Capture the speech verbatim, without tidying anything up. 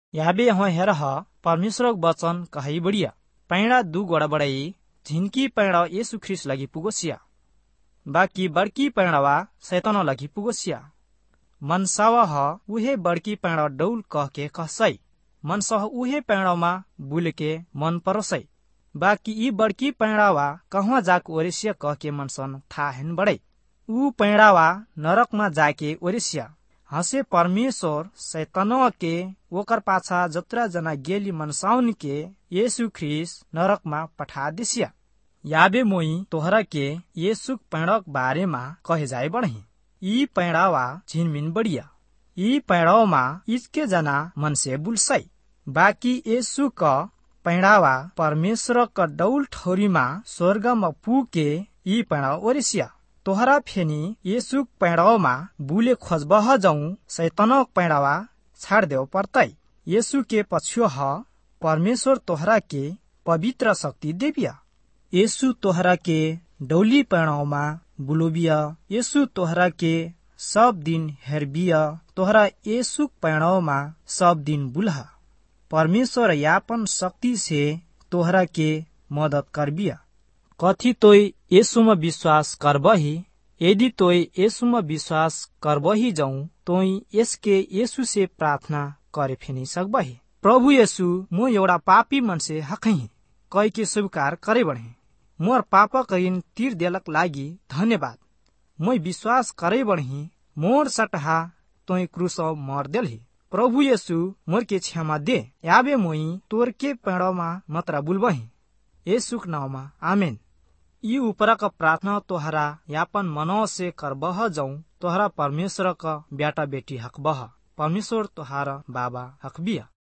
याबे हो हेर परमेश्वर वचन कही बढ़िया पैड़ा दू गोड़ा बड़ाई झिनकी पैड़ा यीशु ख्रिस्ट लगी पुगोसिया बाकी बड़की पैड़ावा शैतानो लगी पुगोसिया मनसावा ह उहे बड़की पैड़ा डौल कह के कहसई मनसह उहे पैड़ामा बुल के मन परोसई बाकी ई बड़की पैड़ावा कहवा जाक ओरेसिया कह के मनसन था हेन बड़ई ऊ पैड़ावा नरक में जाके ओरेसिया हसे परमेश्वर शैतानो के ओकर पाछा जतरा जना गेली मनसाउन के यीशु ख्रिस्ट नरक में पठा दिसिया। याबे मोई तोहरा के यीशु पैड़क बारे में कहे जाए बढ़ही ई पैड़ावा झिनमिन बढ़िया ई पैड़ाव में इसके जना मन से बुलसई बाकी यीशु का पैड़ावा परमेश्वर का डौल ठौरी में स्वर्ग में पू के ई पैड़ा ओरिसिया तोहरा फेनी यीशु पैड़ाव में बुले खोजबह जाऊं शैतानो पैड़ावा छाड़ देव पड़तई यीशु के पछुआ ह परमेश्वर तोहरा के पवित्र शक्ति देविया यीशु तोहरा के डौली पैड़ाव में बुलोबिया यीशु तोहरा के सब दिन हेरबिया तोहरा यीशु पैड़ाव में सब दिन बुलहा परमेश्वर यापन शक्ति से तोहरा के मदद करबिया कथी तोय यीशु में विश्वास करबही यदि तोय यीशु में विश्वास करबही जाऊं तोय यसके यीशु से प्रार्थना करे फेनी सकबही प्रभु यीशु मो एउटा पापी मन से हकही कह के स्वीकार करे बढ़े मोर पाप करीन तीर देलक लागी धन्यवाद मैं विश्वास करे बढ़ी मोर सटहा तोय क्रूस मर देलही प्रभु यीशु मोर के क्षमा दे याबे मोई तोर के पेड़ोमा मत्रा बुलबही यीशु के नाम में आमीन। ई ऊपर का प्रार्थना तोहरा यापन मनो से करबह जाऊं तोहरा परमेश्वर का बेटा बेटी हकबह परमेश्वर तोहारा बाबा हकबिया।